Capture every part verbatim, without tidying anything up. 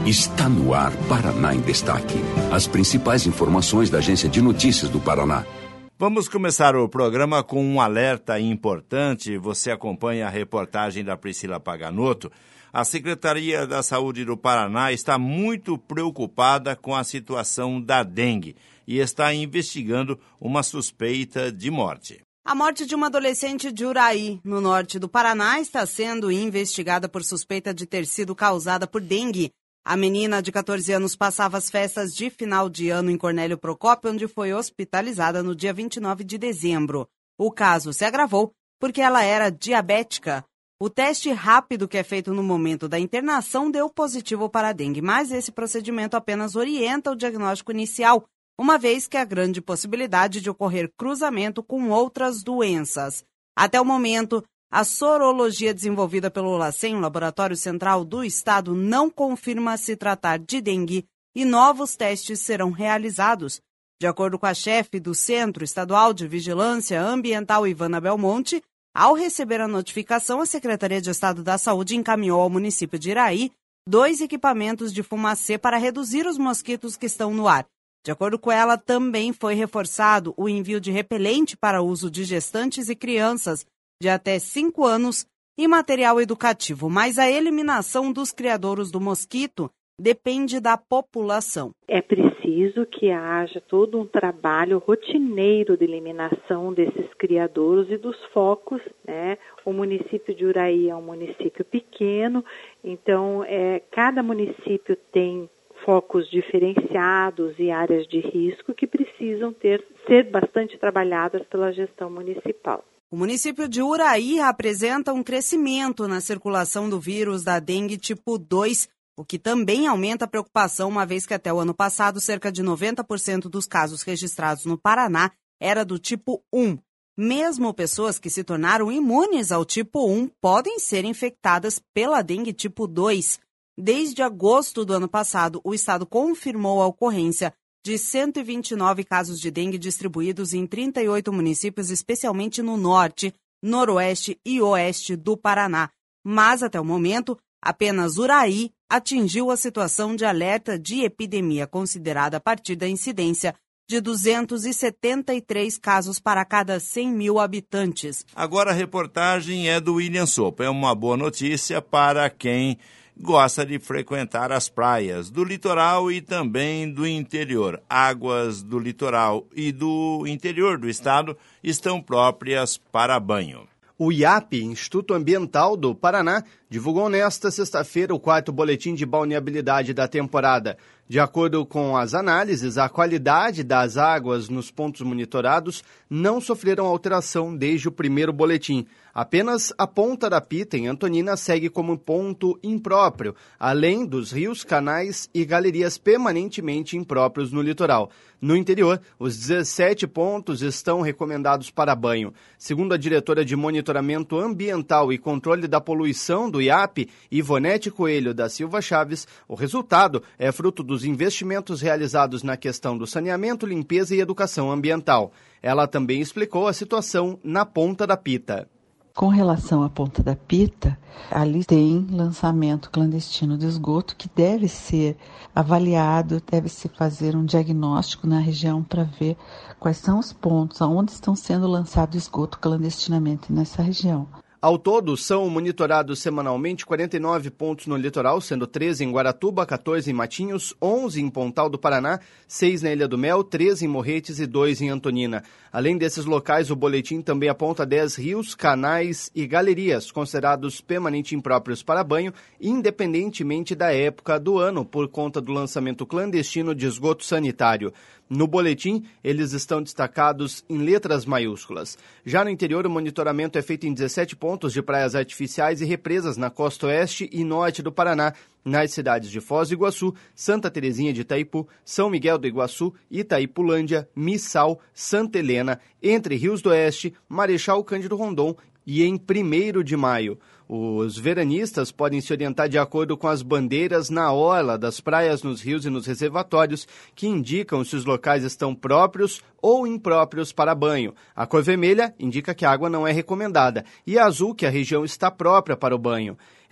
Está no ar Paraná em Destaque. As principais informações da Agência de Notícias do Paraná. Vamos começar o programa com um alerta importante. Você acompanha a reportagem da Priscila Paganotto. A Secretaria da Saúde do Paraná está muito preocupada com a situação da dengue e está investigando uma suspeita de morte. A morte de uma adolescente de Uraí, no norte do Paraná, está sendo investigada por suspeita de ter sido causada por dengue. A menina de catorze anos passava as festas de final de ano em Cornélio Procópio, onde foi hospitalizada no dia vinte e nove de dezembro. O caso se agravou porque ela era diabética. O teste rápido que é feito no momento da internação deu positivo para a dengue, mas esse procedimento apenas orienta o diagnóstico inicial, uma vez que há grande possibilidade de ocorrer cruzamento com outras doenças. Até o momento, a sorologia desenvolvida pelo LACEN, o Laboratório Central do Estado, não confirma se tratar de dengue e novos testes serão realizados. De acordo com a chefe do Centro Estadual de Vigilância Ambiental, Ivana Belmonte, ao receber a notificação, a Secretaria de Estado da Saúde encaminhou ao município de Iraí dois equipamentos de fumacê para reduzir os mosquitos que estão no ar. De acordo com ela, também foi reforçado o envio de repelente para uso de gestantes e crianças de até cinco anos e material educativo, mas a eliminação dos criadouros do mosquito depende da população. É preciso que haja todo um trabalho rotineiro de eliminação desses criadouros e dos focos, né? O município de Uraí é um município pequeno, então é, cada município tem focos diferenciados e áreas de risco que precisam ter, ser bastante trabalhadas pela gestão municipal. O município de Uraí apresenta um crescimento na circulação do vírus da dengue tipo dois, o que também aumenta a preocupação, uma vez que até o ano passado cerca de noventa por cento dos casos registrados no Paraná era do tipo um. Mesmo pessoas que se tornaram imunes ao tipo um podem ser infectadas pela dengue tipo dois. Desde agosto do ano passado, o estado confirmou a ocorrência de cento e vinte e nove casos de dengue distribuídos em trinta e oito municípios, especialmente no norte, noroeste e oeste do Paraná. Mas, até o momento, apenas Uraí atingiu a situação de alerta de epidemia, considerada a partir da incidência de duzentos e setenta e três casos para cada cem mil habitantes. Agora a reportagem é do William Sopa. É uma boa notícia para quem gosta de frequentar as praias do litoral e também do interior. Águas do litoral e do interior do estado estão próprias para banho. O I A P, Instituto Ambiental do Paraná, divulgou nesta sexta-feira o quarto boletim de balneabilidade da temporada. De acordo com as análises, a qualidade das águas nos pontos monitorados não sofreram alteração desde o primeiro boletim. Apenas a Ponta da Pita, em Antonina, segue como ponto impróprio, além dos rios, canais e galerias permanentemente impróprios no litoral. No interior, os dezessete pontos estão recomendados para banho. Segundo a diretora de Monitoramento Ambiental e Controle da Poluição do I A P, Ivonete Coelho da Silva Chaves, o resultado é fruto dos investimentos realizados na questão do saneamento, limpeza e educação ambiental. Ela também explicou a situação na Ponta da Pita. Com relação à Ponta da Pita, ali tem lançamento clandestino de esgoto que deve ser avaliado, deve-se fazer um diagnóstico na região para ver quais são os pontos, aonde estão sendo lançado esgoto clandestinamente nessa região. Ao todo, são monitorados semanalmente quarenta e nove pontos no litoral, sendo treze em Guaratuba, quatorze em Matinhos, onze em Pontal do Paraná, seis na Ilha do Mel, treze em Morretes e dois em Antonina. Além desses locais, o boletim também aponta dez rios, canais e galerias considerados permanentemente impróprios para banho, independentemente da época do ano, por conta do lançamento clandestino de esgoto sanitário. No boletim, eles estão destacados em letras maiúsculas. Já no interior, o monitoramento é feito em dezessete pontos de praias artificiais e represas na costa oeste e norte do Paraná, nas cidades de Foz do Iguaçu, Santa Terezinha de Itaipu, São Miguel do Iguaçu, Itaipulândia, Missal, Santa Helena, Entre Rios do Oeste, Marechal Cândido Rondon e em primeiro de maio. Os veranistas podem se orientar de acordo com as bandeiras na orla das praias, nos rios e nos reservatórios, que indicam se os locais estão próprios ou impróprios para banho. A cor vermelha indica que a água não é recomendada e a azul que a região está própria para o banho.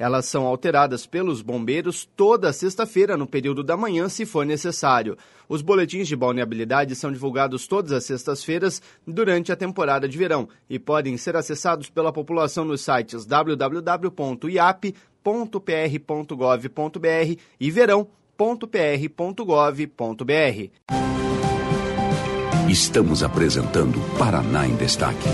Elas são alteradas pelos bombeiros toda sexta-feira no período da manhã, se for necessário. Os boletins de balneabilidade são divulgados todas as sextas-feiras durante a temporada de verão e podem ser acessados pela população nos sites w w w ponto i a p ponto p r ponto gov ponto b r e verão ponto p r ponto gov ponto b r. Estamos apresentando Paraná em Destaque.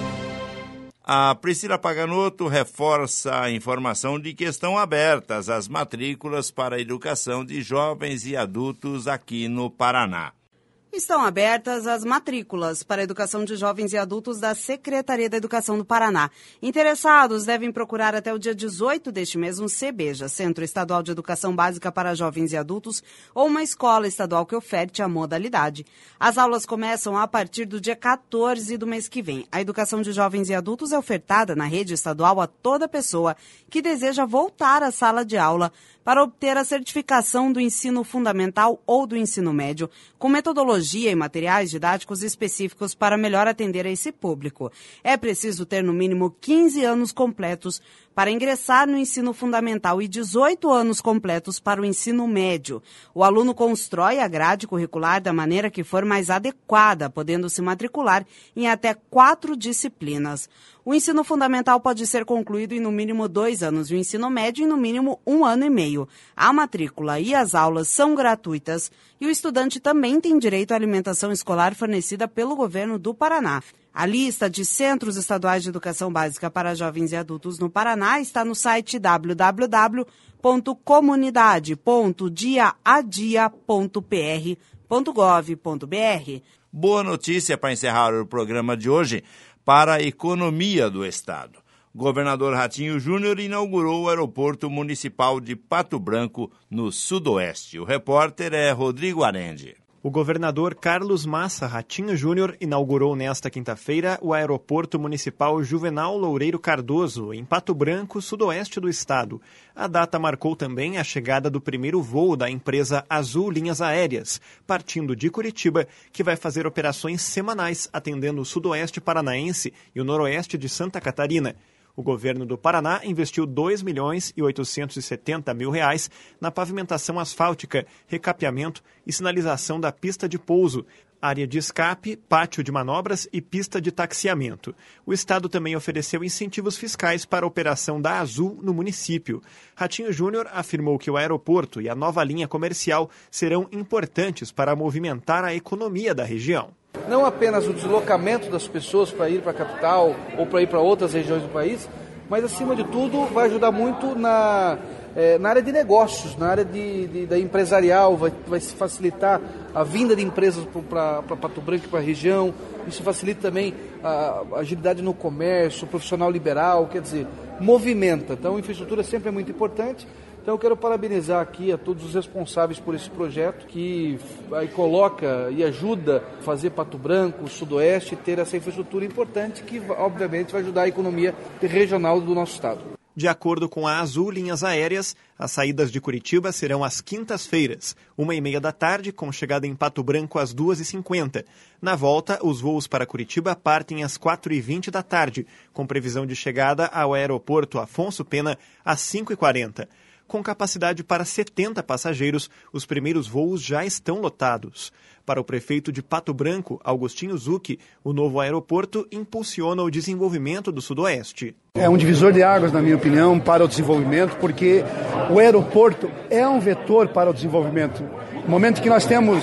A Priscila Paganoto reforça a informação de que estão abertas as matrículas para a educação de jovens e adultos aqui no Paraná. Estão abertas as matrículas para a educação de jovens e adultos da Secretaria da Educação do Paraná. Interessados devem procurar até o dia dezoito deste mês um CEBEJA, Centro Estadual de Educação Básica para Jovens e Adultos, ou uma escola estadual que oferte a modalidade. As aulas começam a partir do dia quatorze do mês que vem. A educação de jovens e adultos é ofertada na rede estadual a toda pessoa que deseja voltar à sala de aula para obter a certificação do ensino fundamental ou do ensino médio, com metodologia e materiais didáticos específicos para melhor atender a esse público. É preciso ter no mínimo quinze anos completos para ingressar no ensino fundamental e dezoito anos completos para o ensino médio. O aluno constrói a grade curricular da maneira que for mais adequada, podendo se matricular em até quatro disciplinas. O ensino fundamental pode ser concluído em no mínimo dois anos e o ensino médio em no mínimo um ano e meio. A matrícula e as aulas são gratuitas e o estudante também tem direito à alimentação escolar fornecida pelo governo do Paraná. A lista de centros estaduais de educação básica para jovens e adultos no Paraná está no site w w w ponto comunidade ponto dia a dia ponto p r ponto gov ponto b r. Boa notícia para encerrar o programa de hoje para a economia do estado. O governador Ratinho Júnior inaugurou o aeroporto municipal de Pato Branco, no sudoeste. O repórter é Rodrigo Arendi. O governador Carlos Massa Ratinho Júnior inaugurou nesta quinta-feira o aeroporto municipal Juvenal Loureiro Cardoso, em Pato Branco, sudoeste do estado. A data marcou também a chegada do primeiro voo da empresa Azul Linhas Aéreas, partindo de Curitiba, que vai fazer operações semanais atendendo o sudoeste paranaense e o noroeste de Santa Catarina. O governo do Paraná investiu dois milhões e oitocentos e setenta mil reais na pavimentação asfáltica, recapeamento e sinalização da pista de pouso, área de escape, pátio de manobras e pista de taxiamento. O estado também ofereceu incentivos fiscais para a operação da Azul no município. Ratinho Júnior afirmou que o aeroporto e a nova linha comercial serão importantes para movimentar a economia da região. Não apenas o deslocamento das pessoas para ir para a capital ou para ir para outras regiões do país, mas, acima de tudo, vai ajudar muito na, é, na área de negócios, na área de, de, da empresarial, vai, vai facilitar a vinda de empresas para Pato Branco e para a região. Isso facilita também a, a agilidade no comércio, o profissional liberal, quer dizer, movimenta. Então, a infraestrutura sempre é muito importante. Então eu quero parabenizar aqui a todos os responsáveis por esse projeto que aí coloca e ajuda a fazer Pato Branco, o sudoeste, ter essa infraestrutura importante que obviamente vai ajudar a economia regional do nosso estado. De acordo com a Azul Linhas Aéreas, as saídas de Curitiba serão às quintas-feiras, uma e meia da tarde, com chegada em Pato Branco às duas e cinquenta. Na volta, os voos para Curitiba partem às quatro e vinte da tarde, com previsão de chegada ao aeroporto Afonso Pena às cinco e quarenta. Com capacidade para setenta passageiros, os primeiros voos já estão lotados. Para o prefeito de Pato Branco, Augustinho Zucchi, o novo aeroporto impulsiona o desenvolvimento do sudoeste. É um divisor de águas, na minha opinião, para o desenvolvimento, porque o aeroporto é um vetor para o desenvolvimento. No momento que nós temos,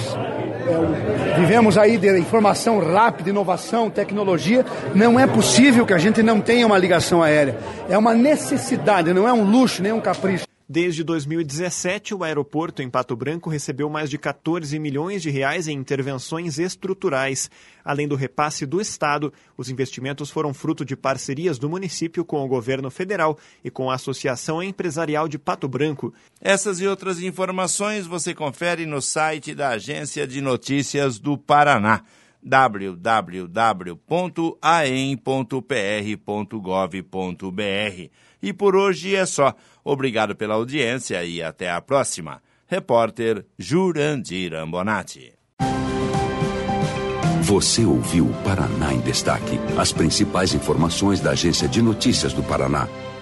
é, vivemos aí de informação rápida, inovação, tecnologia, não é possível que a gente não tenha uma ligação aérea. É uma necessidade, não é um luxo, nem um capricho. Desde dois mil e dezessete, o aeroporto em Pato Branco recebeu mais de quatorze milhões de reais em intervenções estruturais. Além do repasse do Estado, os investimentos foram fruto de parcerias do município com o governo federal e com a Associação Empresarial de Pato Branco. Essas e outras informações você confere no site da Agência de Notícias do Paraná, w w w ponto a e m ponto p r ponto gov ponto b r. E por hoje é só. Obrigado pela audiência e até a próxima. Repórter Jurandir Ambonati. Você ouviu Paraná em Destaque. As principais informações da Agência de Notícias do Paraná.